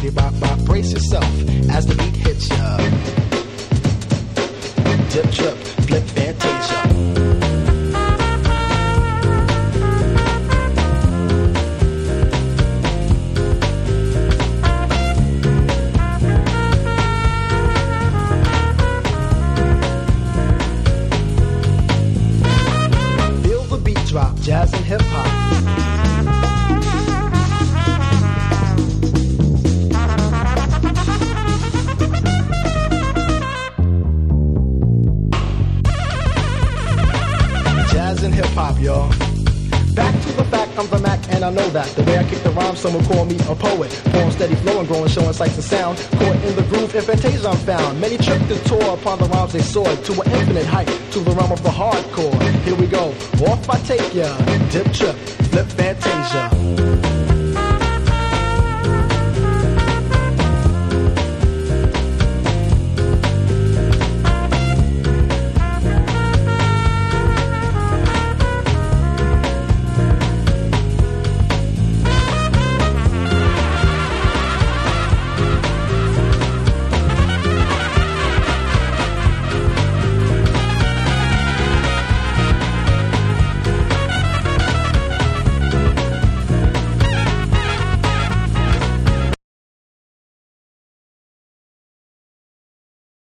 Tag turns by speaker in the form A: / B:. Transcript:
A: bippity bop bop. Brace yourself as the beat hits ya. Dip, trip, flip, fantasia. Drop, jazz and hip hop. Jazz and hip hop, y'all. Back to the fact, I'm the Mac, and I know that. The way I kick the rhyme, some would call me a poet. Form steady flowing, growing, showing sights and sound. Caught in the groove, in fantasia I'm found. Many tripped and tore upon the rhymes they soared to an infinite height, to the realm of the hardcore. Here we go, off I take ya. Dip, trip, flip, fantasia.